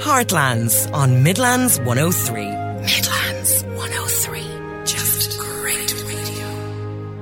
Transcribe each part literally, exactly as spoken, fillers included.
Heartlands on Midlands one oh three. Midlands one oh three. Just great radio.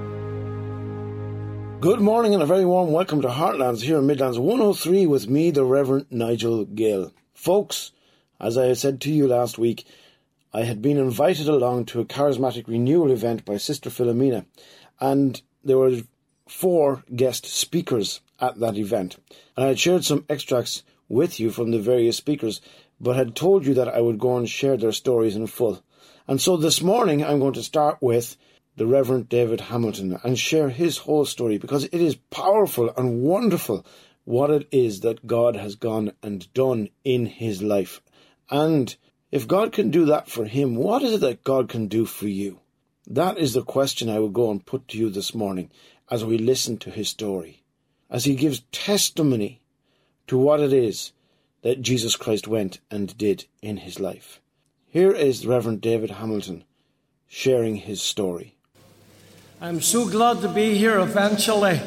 Good morning and a very warm welcome to Heartlands here in Midlands one oh three with me, the Reverend Nigel Gill. Folks, as I had said to you last week, I had been invited along to a charismatic renewal event by Sister Philomena, and there were four guest speakers at that event. And I had shared some extracts with you from the various speakers, but had told you that I would go and share their stories in full. And so this morning I'm going to start with the Reverend David Hamilton and share his whole story, because it is powerful and wonderful what it is that God has gone and done in his life. And if God can do that for him, what is it that God can do for you? That is the question I will go and put to you this morning as we listen to his story, as he gives testimony to what it is that Jesus Christ went and did in his life. Here is Reverend David Hamilton sharing his story. I'm so glad to be here eventually.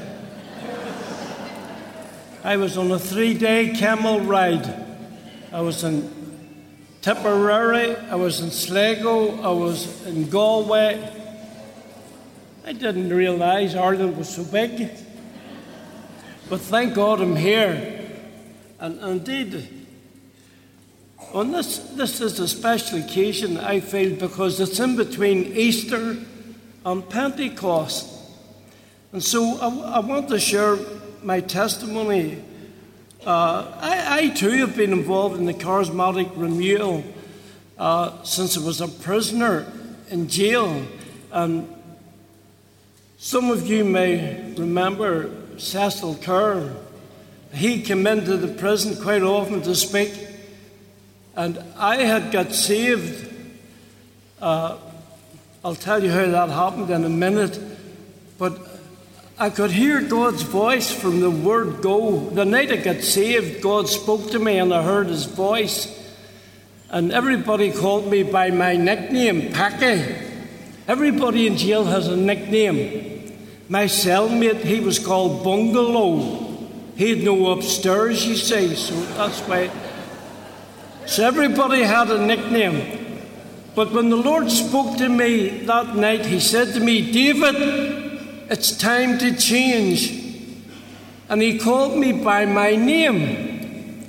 I was on a three-day camel ride. I was in Tipperary, I was in Sligo, I was in Galway. I didn't realise Ireland was so big. But thank God I'm here. And indeed, on this, this is a special occasion, I feel, because it's in between Easter and Pentecost. And so I, I want to share my testimony. Uh, I, I too have been involved in the charismatic renewal uh, since I was a prisoner in jail. And some of you may remember Cecil Kerr. He came into the prison quite often to speak, and I had got saved. Uh, I'll tell you how that happened in a minute, but I could hear God's voice from the word go. The night I got saved, God spoke to me and I heard his voice, and everybody called me by my nickname, Packy. Everybody in jail has a nickname. My cellmate, he was called Bungalow. He had no upstairs, you see, so that's why. So everybody had a nickname. But when the Lord spoke to me that night, he said to me, David, it's time to change. And he called me by my name.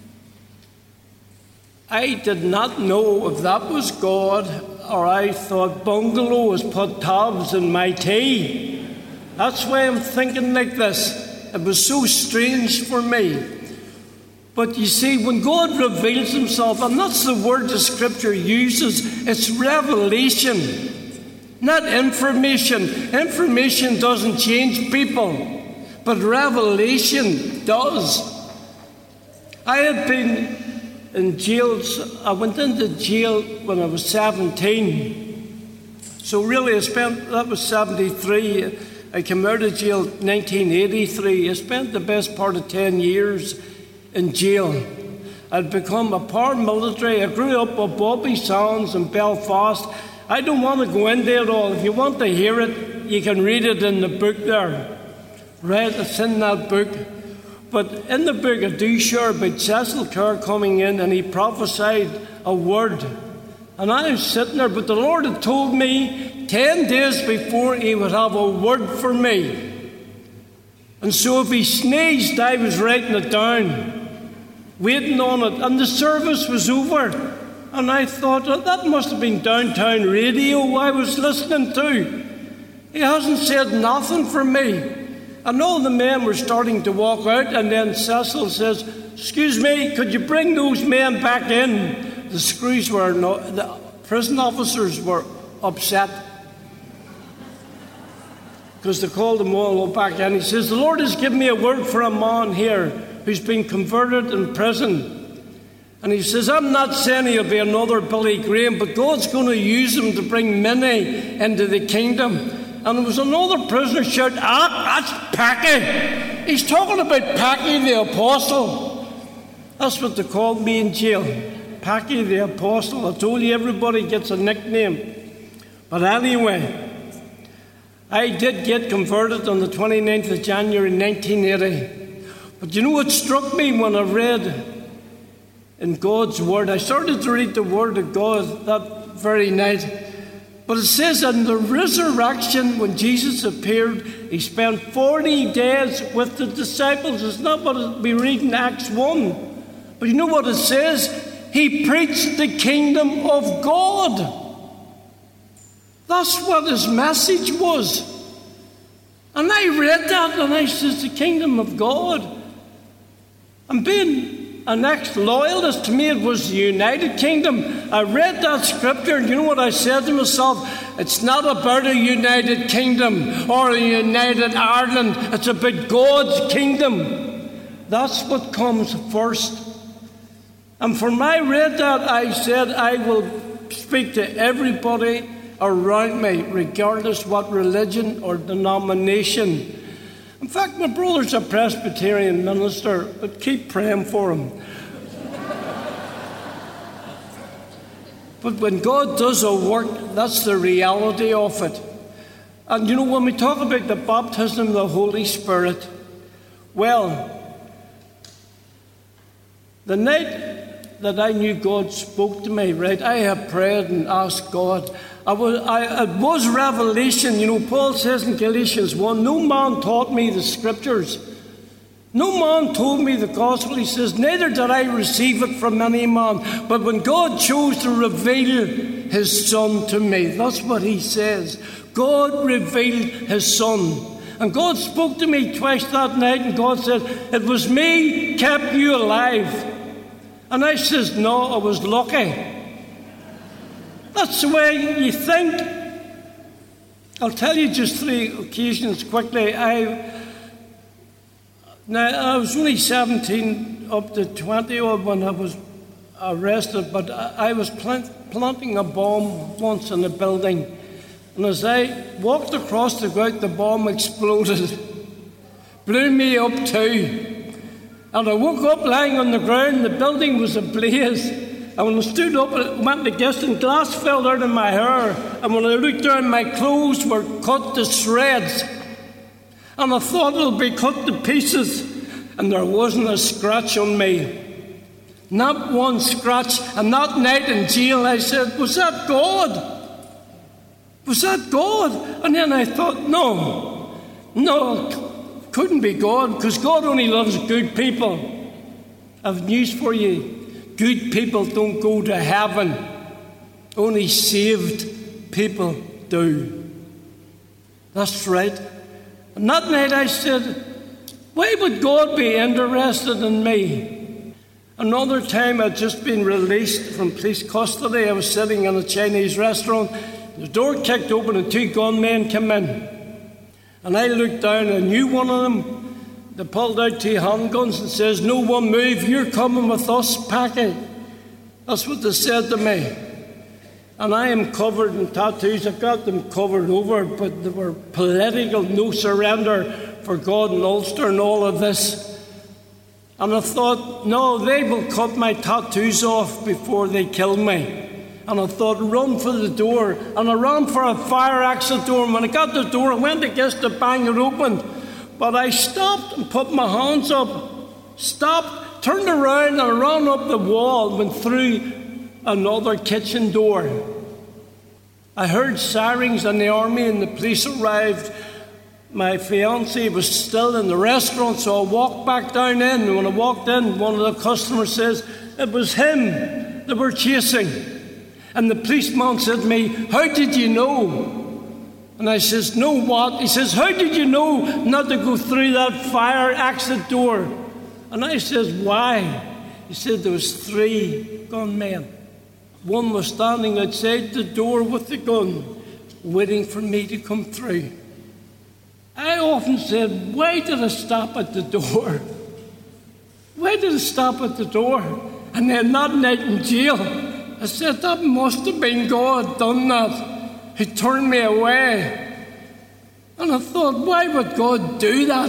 I did not know if that was God, or I thought Bungalow has put tabs in my tea. That's why I'm thinking like this. It was so strange for me. But you see, when God reveals himself, and that's the word the scripture uses, it's revelation, not information. Information doesn't change people, but revelation does. I had been in jail. I went into jail when I was seventeen. So really I spent, that was seventy-three. I came out of jail in nineteen eighty-three. I spent the best part of ten years in jail. I'd become a paramilitary. I grew up with Bobby Sands in Belfast. I don't want to go into it all. If you want to hear it, you can read it in the book there. Right, it's in that book. But in the book I do share about Cecil Kerr coming in, and he prophesied a word. And I was sitting there, but the Lord had told me ten days before he would have a word for me. And so if he sneezed, I was writing it down, waiting on it. And the service was over. And I thought, oh, that must have been downtown radio I was listening to. He hasn't said nothing for me. And all the men were starting to walk out. And then Cecil says, excuse me, could you bring those men back in? The screws were, no, the prison officers were upset because they called them all back in. He says, the Lord has given me a word for a man here who's been converted in prison. And he says, I'm not saying he'll be another Billy Graham, but God's going to use him to bring many into the kingdom. And there was another prisoner shouting, ah, that's Packy. He's talking about Packy the Apostle. That's what they called me in jail. Packy the Apostle. I told you everybody gets a nickname. But anyway, I did get converted on the twenty-ninth of January nineteen eighty. But you know what struck me when I read in God's Word. I started to read the Word of God that very night. But it says in the resurrection, when Jesus appeared, he spent forty days with the disciples. It's not what we read in Acts one. But you know what it says? He preached the kingdom of God. That's what his message was. And I read that and I said, the kingdom of God. And being an ex-loyalist, to me it was the United Kingdom. I read that scripture and you know what I said to myself? It's not about a United Kingdom or a United Ireland. It's about God's kingdom. That's what comes first. And for I read that, I said I will speak to everybody around me, regardless what religion or denomination. In fact, my brother's a Presbyterian minister, but keep praying for him. But when God does a work, that's the reality of it. And you know, when we talk about the baptism of the Holy Spirit, well, the night that I knew God spoke to me, right, I have prayed and asked God. I was, I, it was revelation. You know, Paul says in Galatians one, no man taught me the scriptures. No man told me the gospel. He says, neither did I receive it from any man. But when God chose to reveal his Son to me, that's what he says. God revealed his Son. And God spoke to me twice that night, and God said, it was me kept you alive. And I says, no, I was lucky. That's the way you think. I'll tell you just three occasions quickly. I now I was only seventeen up to twenty when I was arrested, but I was plant, planting a bomb once in a building, and as I walked across the ground, the bomb exploded, blew me up too, and I woke up lying on the ground. The building was ablaze. And when I stood up, it went against and glass fell out of my hair. And when I looked down, my clothes were cut to shreds. And I thought it'll be cut to pieces. And there wasn't a scratch on me. Not one scratch. And that night in jail, I said, was that God? Was that God? And then I thought, no. No, it couldn't be God, because God only loves good people. I have news for you. Good people don't go to heaven. Only saved people do. That's right. And that night I said, why would God be interested in me? Another time I'd just been released from police custody. I was sitting in a Chinese restaurant. The door kicked open and two gunmen came in. And I looked down and I knew one of them. They pulled out two handguns and says, no one move, you're coming with us packing. That's what they said to me. And I am covered in tattoos. I've got them covered over, but they were political, no surrender for God and Ulster and all of this. And I thought, no, they will cut my tattoos off before they kill me. And I thought, run for the door. And I ran for a fire exit door. And when I got the door, I went against the bang, it opened. But I stopped and put my hands up, stopped, turned around and I ran up the wall, went through another kitchen door. I heard sirens and the army and the police arrived. My fiancée was still in the restaurant, so I walked back down in. And when I walked in, one of the customers says, it was him they were chasing. And the policeman said to me, how did you know? And I says, no what? He says, how did you know not to go through that fire exit door? And I says, why? He said, there was three gunmen. One was standing outside the door with the gun, waiting for me to come through. I often said, why did I stop at the door? Why did I stop at the door? And then that night in jail, I said, that must have been God done that. He turned me away. And I thought, why would God do that?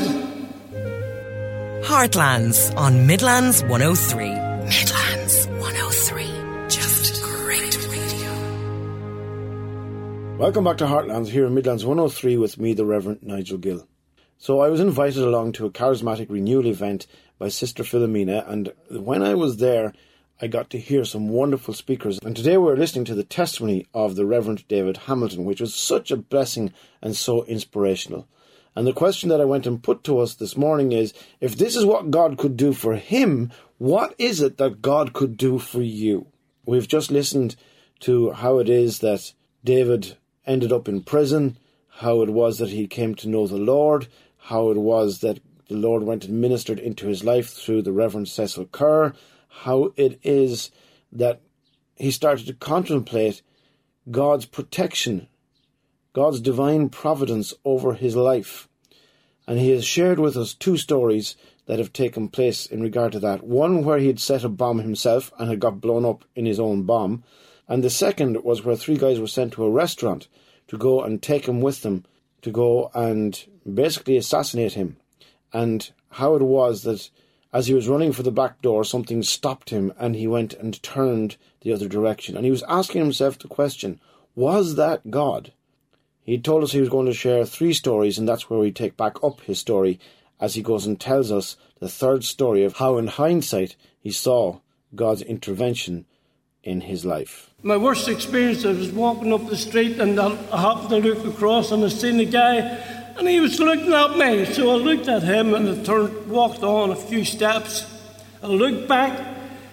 Heartlands on Midlands one oh three. Midlands one oh three. Just great radio. Welcome back to Heartlands here in Midlands one oh three with me, the Reverend Nigel Gill. So I was invited along to a charismatic renewal event by Sister Philomena, and when I was there, I got to hear some wonderful speakers. And today we're listening to the testimony of the Reverend David Hamilton, which was such a blessing and so inspirational. And the question that I went and put to us this morning is, if this is what God could do for him, what is it that God could do for you? We've just listened to how it is that David ended up in prison, how it was that he came to know the Lord, how it was that the Lord went and ministered into his life through the Reverend Cecil Kerr, how it is that he started to contemplate God's protection, God's divine providence over his life. And he has shared with us two stories that have taken place in regard to that. One where he had set a bomb himself and had got blown up in his own bomb. And the second was where three guys were sent to a restaurant to go and take him with them, to go and basically assassinate him. And how it was that as he was running for the back door, something stopped him and he went and turned the other direction. And he was asking himself the question, was that God? He told us he was going to share three stories, and that's where we take back up his story as he goes and tells us the third story of how in hindsight he saw God's intervention in his life. My worst experience, I was walking up the street and I happened to look across and I seen a guy and he was looking at me. So I looked at him and I turned, walked on a few steps. I looked back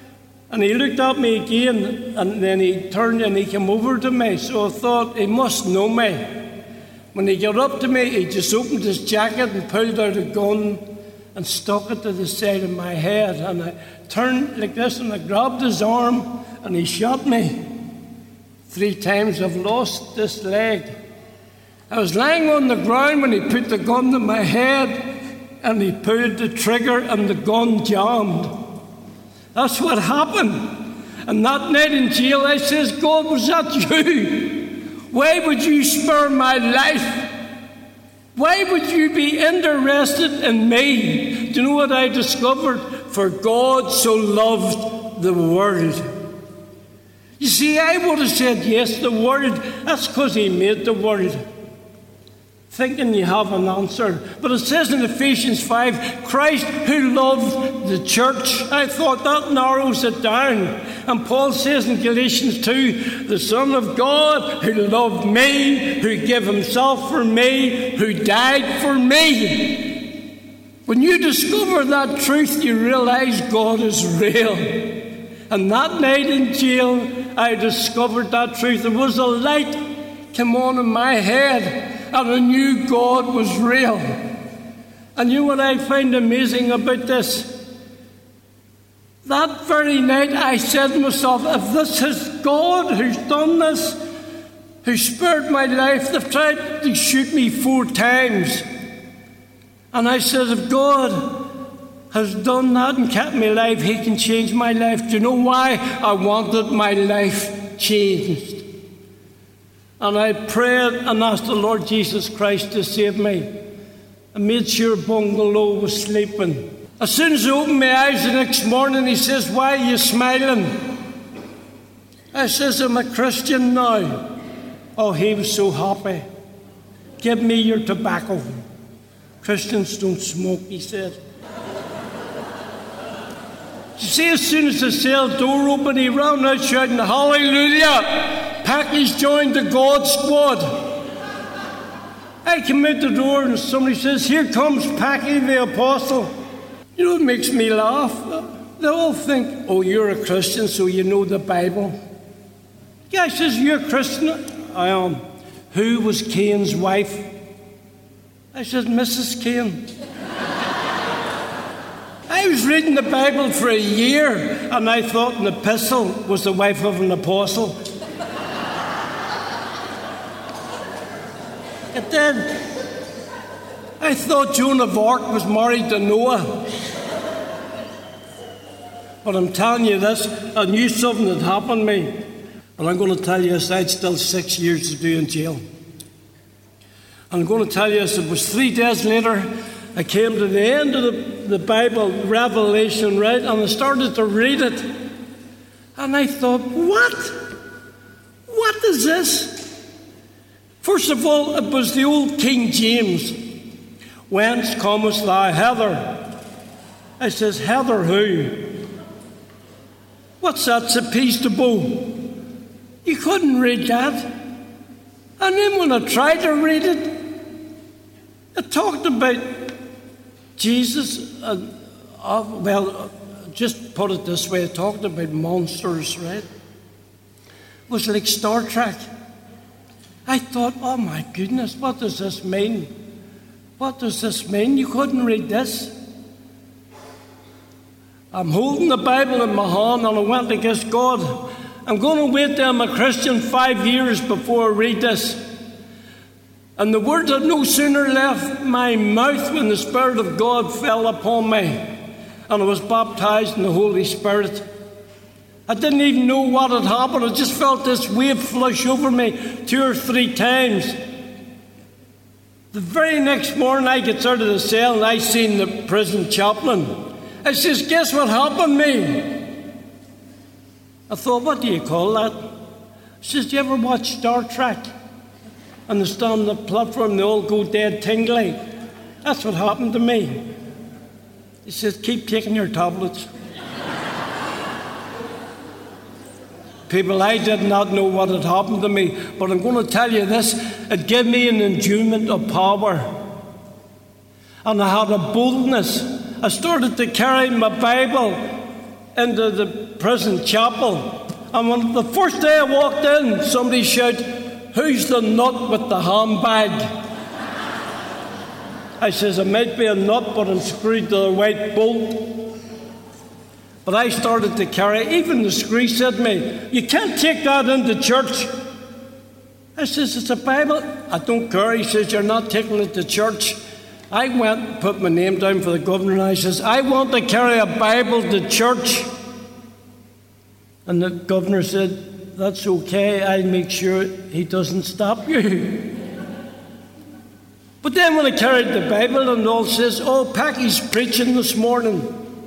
and he looked at me again, and then he turned and he came over to me. So I thought, he must know me. When he got up to me, he just opened his jacket and pulled out a gun and stuck it to the side of my head. And I turned like this and I grabbed his arm and he shot me. Three times I've lost this leg. I was lying on the ground when he put the gun to my head and he pulled the trigger and the gun jammed. That's what happened. And that night in jail I says, God, was that you? Why would you spare my life? Why would you be interested in me? Do you know what I discovered? For God so loved the world. You see, I would have said yes, the world. That's because he made the world. Thinking you have an answer. But it says in Ephesians five, Christ who loved the church. I thought that narrows it down. And Paul says in Galatians two, the Son of God who loved me, who gave himself for me, who died for me. When you discover that truth, you realize God is real. And that night in jail, I discovered that truth. There was a light came on in my head. And I knew God was real. And you know what I find amazing about this? That very night I said to myself, if this is God who's done this, who spared my life, they've tried to shoot me four times. And I said, if God has done that and kept me alive, he can change my life. Do you know why? I wanted my life changed. And I prayed and asked the Lord Jesus Christ to save me. I made sure Bungalow was sleeping. As soon as I opened my eyes the next morning, he says, why are you smiling? I says, I'm a Christian now. Oh, he was so happy. Give me your tobacco. Christians don't smoke, he said. You see, as soon as the cell door opened, he ran out shouting, hallelujah! Packy's joined the God squad. I come out the door and somebody says, here comes Packy the apostle. You know, it makes me laugh. They all think, oh, you're a Christian, so you know the Bible. The guy says, you're a Christian? I am. Who was Cain's wife? I said, Missus Cain. I was reading the Bible for a year, and I thought an epistle was the wife of an apostle. It did. I thought Joan of Arc was married to Noah. But I'm telling you this, I knew something had happened to me. And I'm going to tell you this, I had still six years to do in jail. And I'm going to tell you this, it was three days later, I came to the end of the, the Bible, Revelation, right? And I started to read it. And I thought, what? What is this? First of all, it was the old King James. Whence comest thou hither? I says, hither who? What's that? It's a piece de bow. You couldn't read that. And then when I tried to read it, it talked about Jesus. And, uh, well, just put it this way, it talked about monsters, right? It was like Star Trek. I thought, oh my goodness, what does this mean? What does this mean? You couldn't read this. I'm holding the Bible in my hand and I went to guess God, I'm going to wait till I'm a Christian five years before I read this. And the words had no sooner left my mouth when the Spirit of God fell upon me and I was baptized in the Holy Spirit. I didn't even know what had happened. I just felt this wave flush over me two or three times. The very next morning I get out of the cell and I seen the prison chaplain. I says, guess what happened to me? I thought, what do you call that? He says, do you ever watch Star Trek? And they stand on the platform, they all go dead tingly. That's what happened to me. He says, keep taking your tablets. People, I did not know what had happened to me, but I'm going to tell you this, it gave me an endowment of power. And I had a boldness. I started to carry my Bible into the prison chapel. And when the first day I walked in, somebody shouted, who's the nut with the handbag? I says, it might be a nut, but I'm screwed to the white bolt. But I started to carry, even the scree said to me, you can't take that into church. I says, it's a Bible. I don't care. He says, you're not taking it to church. I went and put my name down for the governor and I says, I want to carry a Bible to church. And the governor said, that's okay, I'll make sure he doesn't stop you. But then when I carried the Bible and all says, oh, Packy's preaching this morning.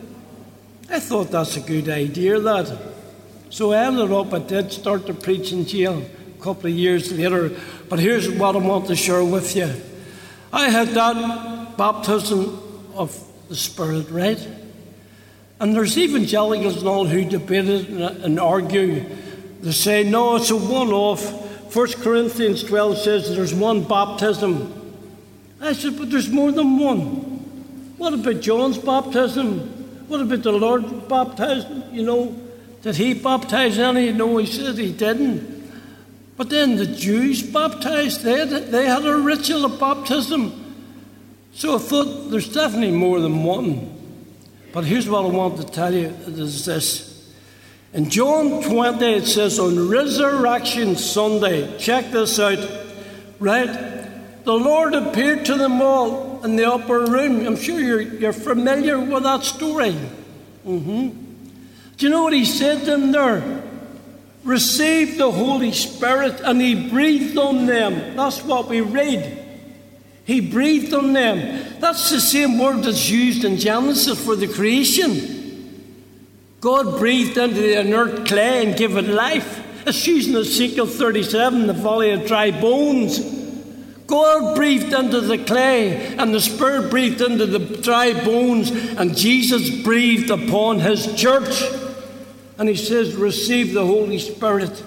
I thought that's a good idea, that. So I ended up, I did start to preach in jail a couple of years later. But here's what I want to share with you. I had that baptism of the Spirit, right? And there's evangelicals and all who debate it and, and argue. They say, no, it's a one-off. First Corinthians twelve says there's one baptism. I said, but there's more than one. What about John's baptism? What about the Lord's baptism? You know, did he baptize any? No, he said he didn't. But then the Jews baptized, they had, they had a ritual of baptism. So I thought there's definitely more than one. But here's what I want to tell you, is this. In John twenty, it says, on Resurrection Sunday, check this out, right? The Lord appeared to them all in the upper room. I'm sure you're, you're familiar with that story. Mm-hmm. Do you know what he said to them there? Receive the Holy Spirit, and he breathed on them. That's what we read. He breathed on them. That's the same word that's used in Genesis for the creation. God breathed into the inert clay and gave it life. It's used in Ezekiel thirty-seven, the valley of dry bones. God breathed into the clay, and the Spirit breathed into the dry bones, and Jesus breathed upon his church. And he says, receive the Holy Spirit.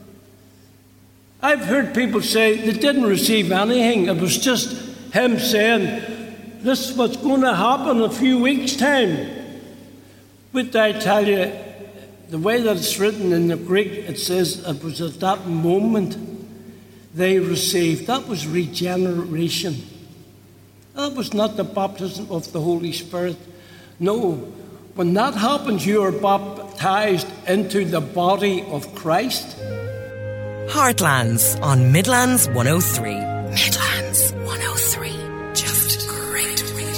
I've heard people say they didn't receive anything. It was just him saying, this is what's going to happen in a few weeks' time. But I tell you, the way that it's written in the Greek, it says it was at that moment they received. That was regeneration. That was not the baptism of the Holy Spirit. No. When that happens, you are baptized into the body of Christ. Heartlands on Midlands one oh three. Midlands one oh three. Just great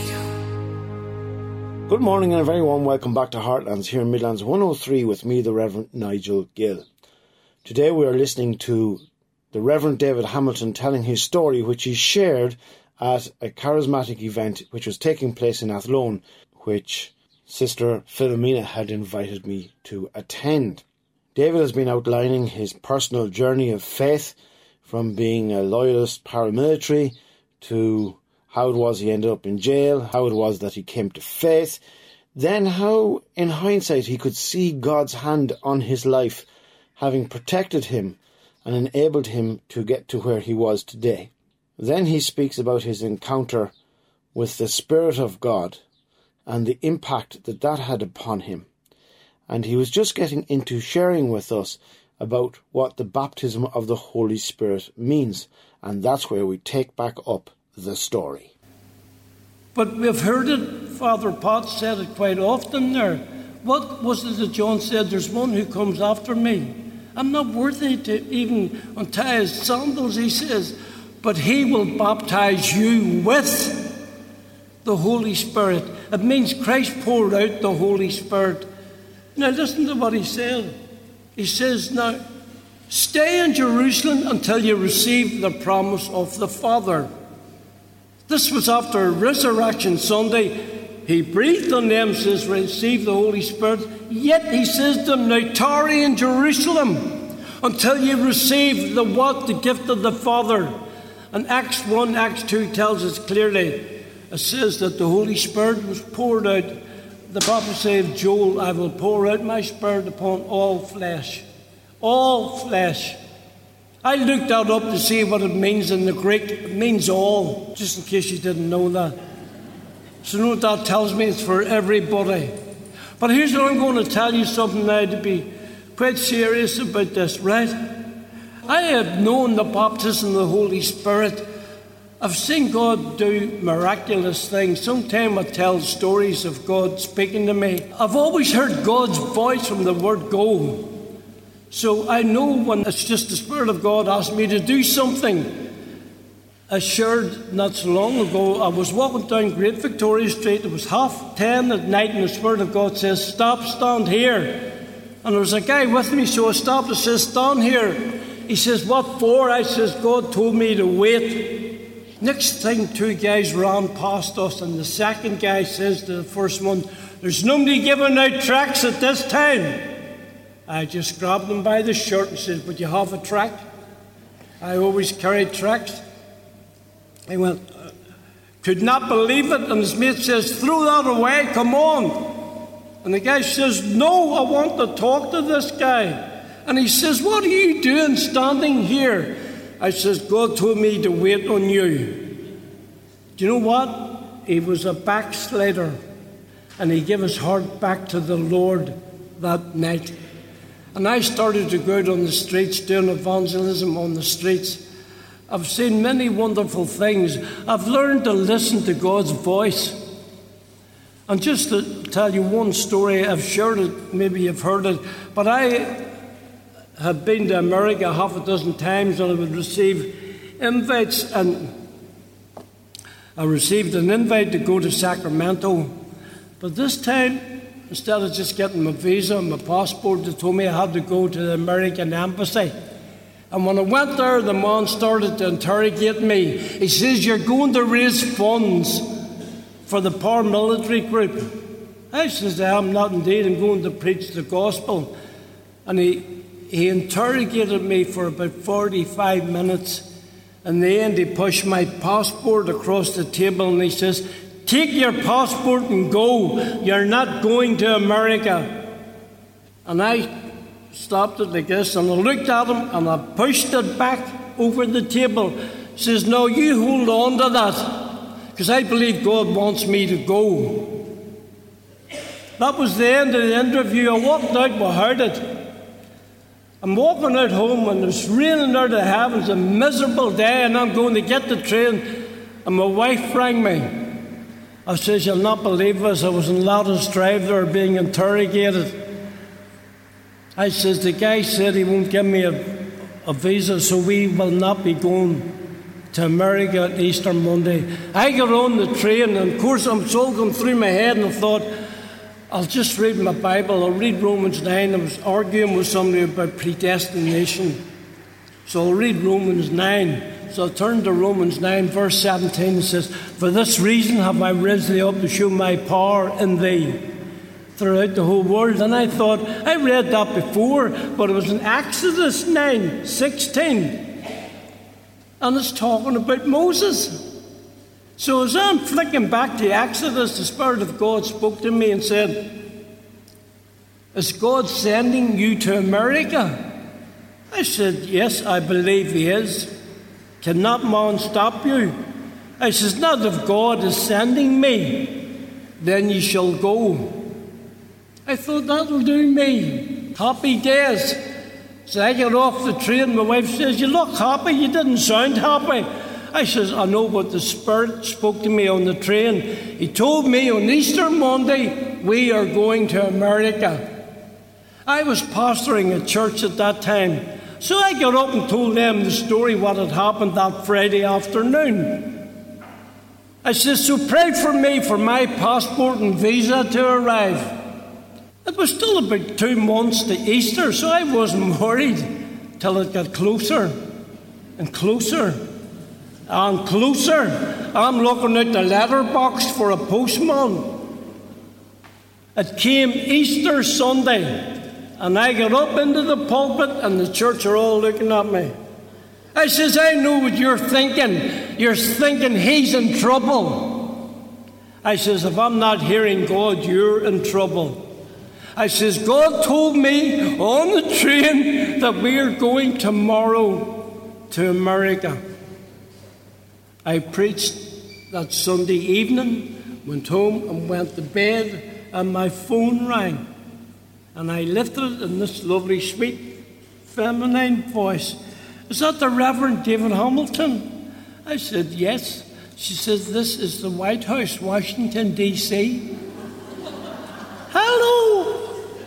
radio. Good morning and a very warm welcome back to Heartlands here in Midlands one oh three with me, the Reverend Nigel Gill. Today we are listening to the Reverend David Hamilton telling his story, which he shared at a charismatic event which was taking place in Athlone, which Sister Philomena had invited me to attend. David has been outlining his personal journey of faith, from being a loyalist paramilitary to how it was he ended up in jail, how it was that he came to faith, then how, in hindsight, he could see God's hand on his life, having protected him and enabled him to get to where he was today. Then he speaks about his encounter with the Spirit of God and the impact that that had upon him. And he was just getting into sharing with us about what the baptism of the Holy Spirit means. And that's where we take back up the story. But we've heard it, Father Pot said it quite often there. What was it that John said? There's one who comes after me. I'm not worthy to even untie his sandals, he says. But he will baptize you with the Holy Spirit. It means Christ poured out the Holy Spirit. Now listen to what he said. He says, now, stay in Jerusalem until you receive the promise of the Father. This was after Resurrection Sunday. He breathed on them, says, receive the Holy Spirit. Yet he says to them, now tarry in Jerusalem until you receive the what? The gift of the Father. And Acts one, Acts two tells us clearly. It says that the Holy Spirit was poured out. The prophecy of Joel, I will pour out my Spirit upon all flesh. All flesh. I looked that up to see what it means in the Greek. It means all, just in case you didn't know that. So you know what that tells me? It's for everybody. But here's what I'm going to tell you something now to be quite serious about this, right? I have known the baptism of the Holy Spirit. I've seen God do miraculous things. Sometimes I tell stories of God speaking to me. I've always heard God's voice from the word go. So I know when it's just the Spirit of God asked me to do something. I shared not so long ago, I was walking down Great Victoria Street. It was half ten at night and the Spirit of God says, stop, stand here. And there was a guy with me, so I stopped and says, stand here. He says, what for? I says, God told me to wait. Next thing, two guys ran past us, and the second guy says to the first one, there's nobody giving out tracts at this time. I just grabbed him by the shirt and said, would you have a tract? I always carried tracts. He went, could not believe it, and his mate says, throw that away, come on. And the guy says, no, I want to talk to this guy. And he says, what are you doing standing here? I says, God told me to wait on you. Do you know what? He was a backslider. And he gave his heart back to the Lord that night. And I started to go out on the streets, doing evangelism on the streets. I've seen many wonderful things. I've learned to listen to God's voice. And just to tell you one story, I've shared it, maybe you've heard it, but I had been to America half a dozen times and I would receive invites, and I received an invite to go to Sacramento. But this time, instead of just getting my visa and my passport, they told me I had to go to the American Embassy. And when I went there, the man started to interrogate me. He says, you're going to raise funds for the paramilitary group. I says, I'm not indeed. I'm going to preach the gospel. And he He interrogated me for about forty-five minutes. In the end, he pushed my passport across the table and he says, take your passport and go. You're not going to America. And I stopped it like this and I looked at him and I pushed it back over the table. He says, no, you hold on to that because I believe God wants me to go. That was the end of the interview. I walked out without it. I'm walking out home and it's raining out of heaven. It's a miserable day and I'm going to get the train. And my wife rang me. I says, you'll not believe this. I was in Lattice Drive there being interrogated. I says, the guy said he won't give me a, a visa, so we will not be going to America on Easter Monday. I got on the train and of course I'm so going through my head and I thought, I'll just read my Bible. I'll read Romans nine. I was arguing with somebody about predestination. So I'll read Romans nine. So I turned to Romans nine, verse seventeen, and says, for this reason have I raised thee up to show my power in thee throughout the whole world. And I thought, I read that before, but it was in Exodus nine, sixteen. And it's talking about Moses. So as I'm flicking back to Exodus, the Spirit of God spoke to me and said, is God sending you to America? I said, yes, I believe he is. Can that man stop you? I says, not if God is sending me, then you shall go. I thought, that'll do me. Happy days. So I get off the train, my wife says, you look happy, you didn't sound happy. I says, I know, but the Spirit spoke to me on the train. He told me on Easter Monday, we are going to America. I was pastoring a church at that time, so I got up and told them the story, what had happened that Friday afternoon. I says, so pray for me for my passport and visa to arrive. It was still about two months to Easter, so I wasn't worried till it got closer and closer and closer. I'm looking at the letterbox for a postman. It came Easter Sunday, and I got up into the pulpit, and the church are all looking at me. I says, I know what you're thinking. You're thinking he's in trouble. I says, if I'm not hearing God, you're in trouble. I says, God told me on the train that we are going tomorrow to America. I preached that Sunday evening, went home and went to bed, and my phone rang. And I lifted it in this lovely, sweet, feminine voice. Is that the Reverend David Hamilton? I said, yes. She says, this is the White House, Washington, D C Hello.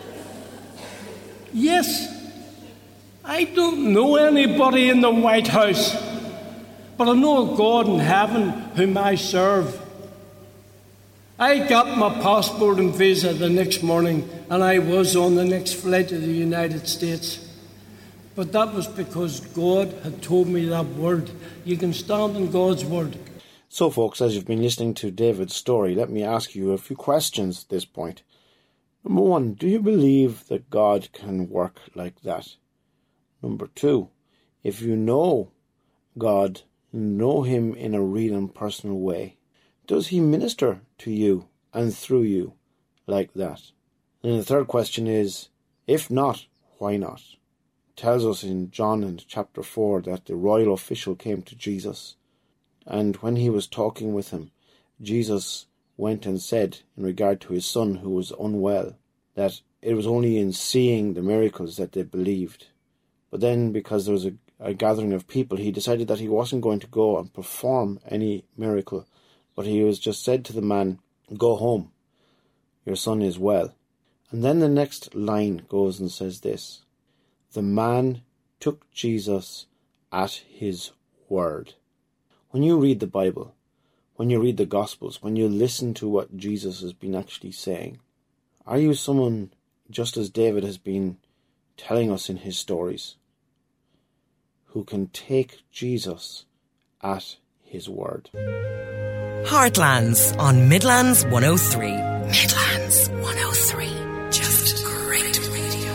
Yes, I don't know anybody in the White House, but I know a God in heaven whom I serve. I got my passport and visa the next morning, and I was on the next flight to the United States. But that was because God had told me that word. You can stand in God's word. So, folks, as you've been listening to David's story, let me ask you a few questions at this point. Number one, do you believe that God can work like that? Number two, if you know God, know him in a real and personal way, does he minister to you and through you like that? And the third question is, if not, why not? It tells us in John in chapter four that the royal official came to Jesus, and when he was talking with him, Jesus went and said, in regard to his son who was unwell, that it was only in seeing the miracles that they believed. But then, because there was a, a gathering of people, he decided that he wasn't going to go and perform any miracle, but he was just said to the man, go home, your son is well. And then the next line goes and says this, the man took Jesus at his word. When you read the Bible, when you read the Gospels, when you listen to what Jesus has been actually saying, are you someone, just as David has been telling us in his stories, who can take Jesus at his word? Heartlands on Midlands one oh three. Midlands one oh three. Just great radio.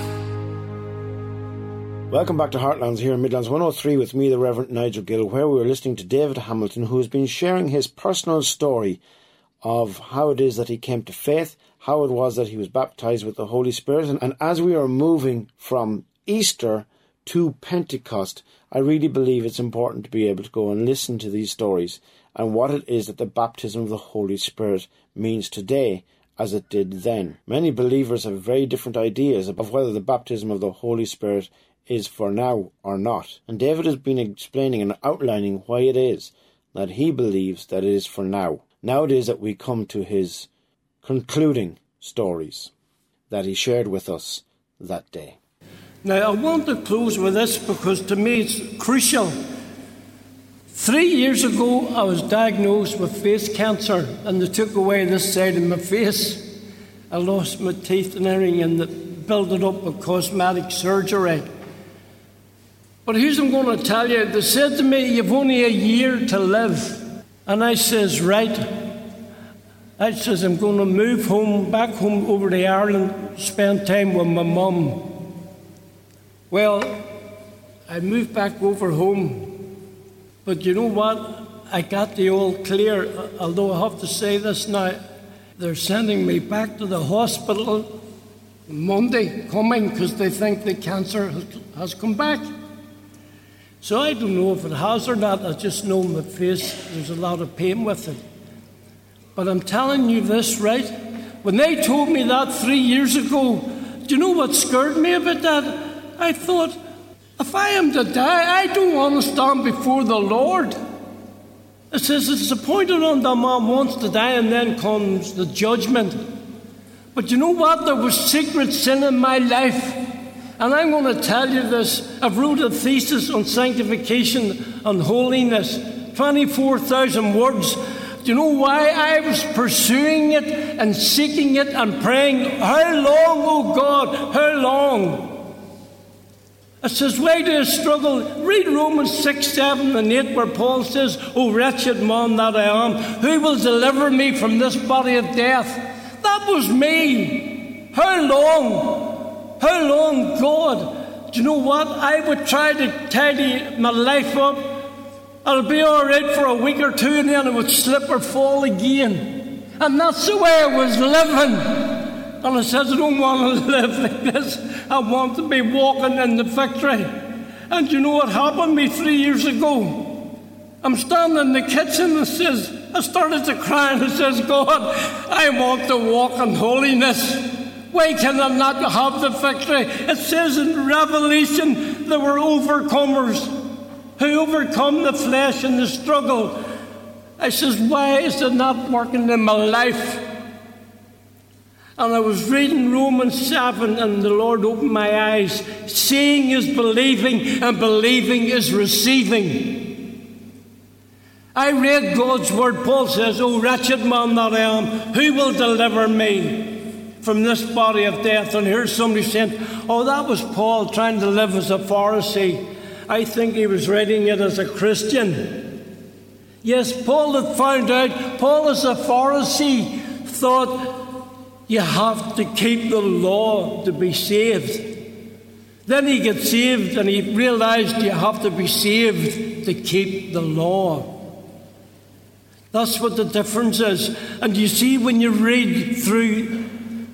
Welcome back to Heartlands here in Midlands one oh three with me, the Reverend Nigel Gill, where we are listening to David Hamilton, who has been sharing his personal story of how it is that he came to faith, how it was that he was baptized with the Holy Spirit. And, and as we are moving from Easter to Pentecost, I really believe it's important to be able to go and listen to these stories and what it is that the baptism of the Holy Spirit means today as it did then. Many believers have very different ideas of whether the baptism of the Holy Spirit is for now or not. And David has been explaining and outlining why it is that he believes that it is for now. Now it is that we come to his concluding stories that he shared with us that day. Now, I want to close with this because to me it's crucial. Three years ago, I was diagnosed with face cancer, and they took away this side of my face. I lost my teeth and everything, and they built it up with cosmetic surgery. But here's what I'm going to tell you. They said to me, you've only a year to live. And I says, right. I says, I'm going to move home, back home over to Ireland, spend time with my mum. Well, I moved back over home. But you know what? I got the all clear, although I have to say this now, they're sending me back to the hospital Monday coming because they think the cancer has, has come back. So I don't know if it has or not. I just know my face, there's a lot of pain with it. But I'm telling you this, right? When they told me that three years ago, do you know what scared me about that? I thought, if I am to die, I don't want to stand before the Lord. It says it's appointed on the man once to die, and then comes the judgment. But you know what? There was secret sin in my life. And I'm going to tell you this. I've wrote a thesis on sanctification and holiness. twenty-four thousand words. Do you know why I was pursuing it and seeking it and praying? How long, oh God, how long? It says, why do you struggle? Read Romans six, seven and eight where Paul says, oh wretched man that I am, who will deliver me from this body of death? That was me. How long? How long, God? Do you know what? I would try to tidy my life up. I'll be all right for a week or two and then I would slip or fall again. And that's the way I was living. And I says, I don't want to live like this. I want to be walking in the victory. And you know what happened to me three years ago? I'm standing in the kitchen and says, I started to cry and I says, God, I want to walk in holiness. Why can I not have the victory? It says in Revelation, there were overcomers who overcome the flesh and the struggle. I says, why is it not working in my life? And I was reading Romans seven, and the Lord opened my eyes. Seeing is believing, and believing is receiving. I read God's word. Paul says, oh, wretched man that I am, who will deliver me from this body of death? And here's somebody saying, oh, that was Paul trying to live as a Pharisee. I think he was writing it as a Christian. Yes, Paul had found out, Paul as a Pharisee thought, you have to keep the law to be saved. Then he gets saved and he realized you have to be saved to keep the law. That's what the difference is. And you see when you read through, do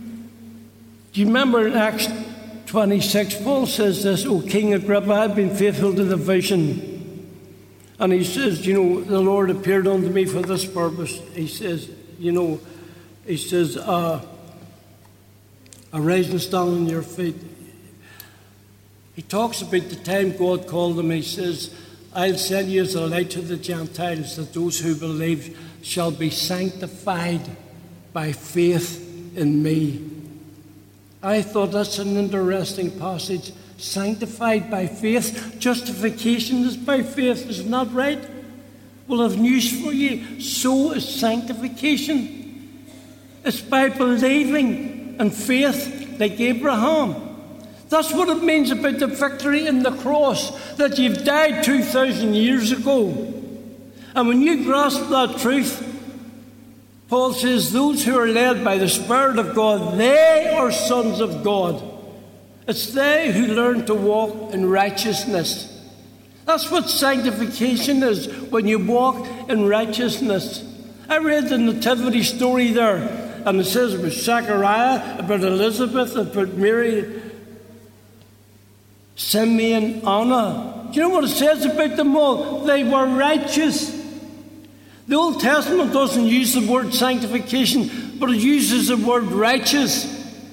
you remember in Acts twenty-six, Paul says this, O King Agrippa, I've been faithful to the vision. And he says, you know, the Lord appeared unto me for this purpose. He says, you know, he says, uh, arise and stand on your feet. He talks about the time God called him. He says, I'll send you as a light to the Gentiles, that those who believe shall be sanctified by faith in me. I thought that's an interesting passage. Sanctified by faith. Justification is by faith, isn't that right? Well, I've news for you. So is sanctification. It's by believing and faith like Abraham. That's what it means about the victory in the cross, that you've died two thousand years ago. And when you grasp that truth, Paul says, those who are led by the Spirit of God, they are sons of God. It's they who learn to walk in righteousness. That's what sanctification is, when you walk in righteousness. I read the nativity story there. And it says about Zechariah, about Elizabeth, about Mary, Simeon, Anna. Do you know what it says about them all? They were righteous. The Old Testament doesn't use the word sanctification, but it uses the word righteous.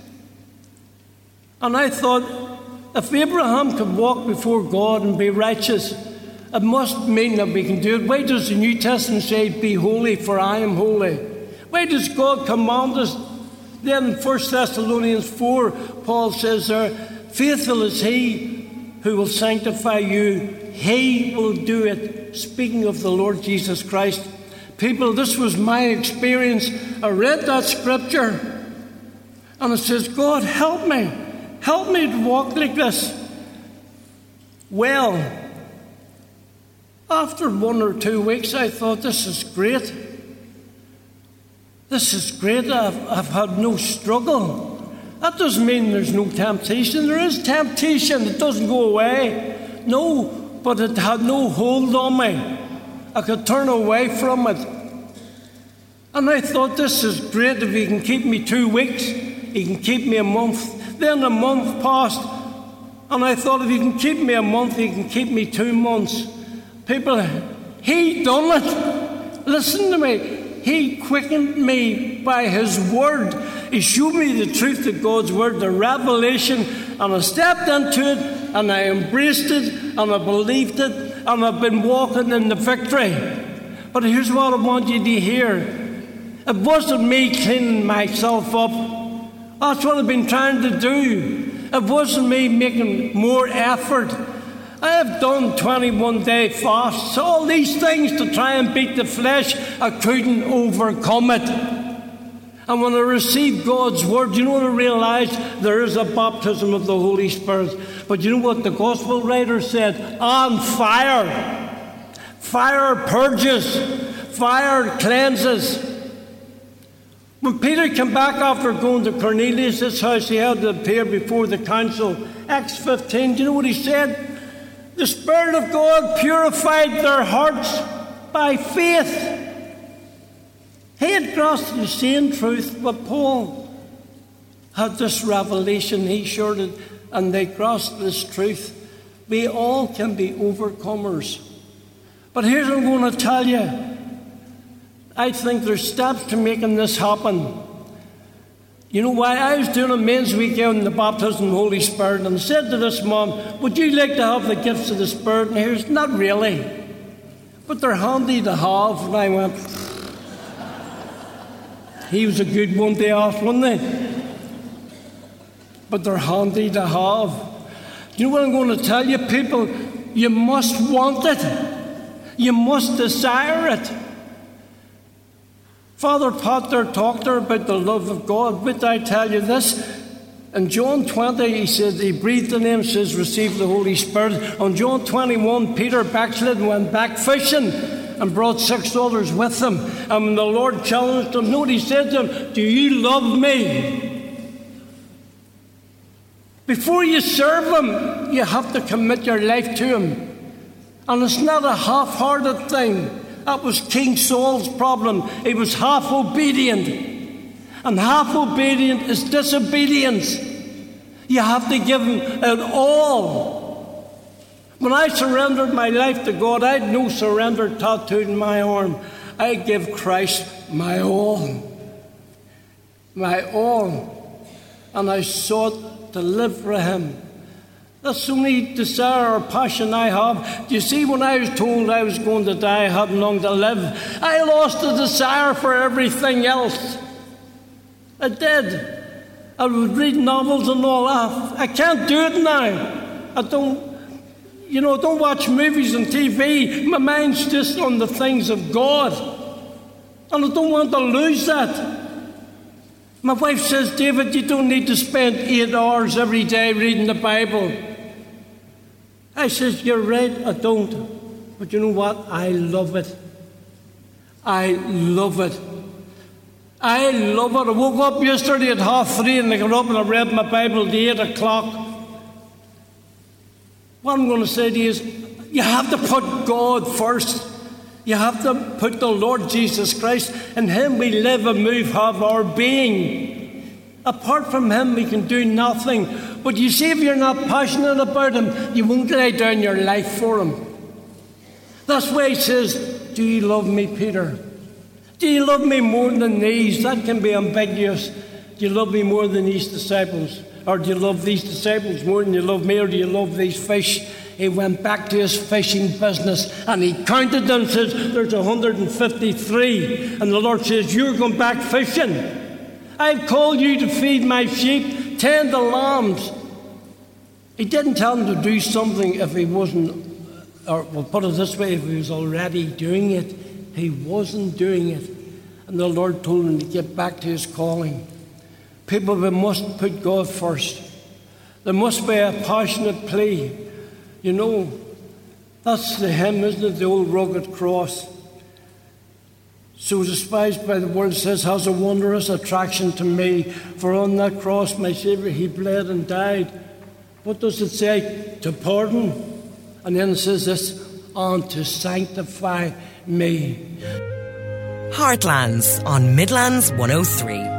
And I thought, if Abraham could walk before God and be righteous, it must mean that we can do it. Why does the New Testament say, be holy, for I am holy? Why does God command us? Then in First Thessalonians four, Paul says there, faithful is he who will sanctify you. He will do it. Speaking of the Lord Jesus Christ. People, this was my experience. I read that scripture and it says, God, help me. Help me to walk like this. Well, after one or two weeks, I thought, this is great. This is great. I've, I've had no struggle. That doesn't mean there's no temptation. There is temptation. It doesn't go away. No, but it had no hold on me. I could turn away from it. And I thought, this is great. If he can keep me two weeks, he can keep me a month. Then a month passed, and I thought, if he can keep me a month, he can keep me two months. People, he done it. Listen to me. He quickened me by his word. He showed me the truth of God's word, the revelation, and I stepped into it, and I embraced it, and I believed it, and I've been walking in the victory. But here's what I want you to hear. It wasn't me cleaning myself up. That's what I've been trying to do. It wasn't me making more effort. I have done twenty-one day fasts, all these things to try and beat the flesh. I couldn't overcome it. And when I received God's word, you know what I realized? There is a baptism of the Holy Spirit. But you know what the gospel writer said? On fire. Fire purges. Fire cleanses. When Peter came back after going to Cornelius' house, he had to appear before the council. Acts fifteen, do you know what he said? The Spirit of God purified their hearts by faith. He had grasped the same truth, but Paul had this revelation. He shared it, and they grasped this truth. We all can be overcomers. But here's what I'm going to tell you. I think there's steps to making this happen. You know why? I was doing a men's weekend in the baptism of the Holy Spirit, and I said to this mom, would you like to have the gifts of the Spirit? And here's, not really. But they're handy to have. And I went, he was a good one day off, wasn't he? But they're handy to have. You know what I'm going to tell you, people? You must want it. You must desire it. Father Potter talked to her about the love of God. But I tell you this, in John twenty, he said, he breathed in him, says, receive the Holy Spirit. On John twenty-one, Peter backslid and went back fishing and brought six others with him. And when the Lord challenged him, note he said to him, do you love me? Before you serve him, you have to commit your life to him. And it's not a half-hearted thing. That was King Saul's problem. He was half obedient. And half obedient is disobedience. You have to give him it all. When I surrendered my life to God, I had no surrender tattooed in my arm. I give Christ my all. My all. And I sought to live for him. That's the only desire or passion I have. Do you see, when I was told I was going to die, I hadn't long to live, I lost the desire for everything else. I did. I would read novels and all that. I can't do it now. I don't, you know, I don't watch movies and T V. My mind's just on the things of God. And I don't want to lose that. My wife says, David, you don't need to spend eight hours every day reading the Bible. I says, you're right, I don't. But you know what? I love it. I love it. I love it. I woke up yesterday at half three and I got up and I read my Bible at eight o'clock. What I'm going to say to you is, you have to put God first. You have to put the Lord Jesus Christ. In him we live and move, have our being. Apart from him we can do nothing. But you see, if you're not passionate about him, you won't lay down your life for him. That's why he says, do you love me, Peter? Do you love me more than these? That can be ambiguous. Do you love me more than these disciples? Or do you love these disciples more than you love me? Or do you love these fish? He went back to his fishing business and he counted them and says, there's one hundred fifty-three. And the Lord says, you're going back fishing. I've called you to feed my sheep, tend the lambs. He didn't tell him to do something if he wasn't, or we'll put it this way, if he was already doing it. He wasn't doing it. And the Lord told him to get back to his calling. People, we must put God first. There must be a passionate plea. You know, that's the hymn, isn't it? The old rugged cross. So despised by the world, says, has a wondrous attraction to me. For on that cross, my Saviour, he bled and died. What does it say? To pardon. And then it says this, and to sanctify me. Heartlands on Midlands one oh three.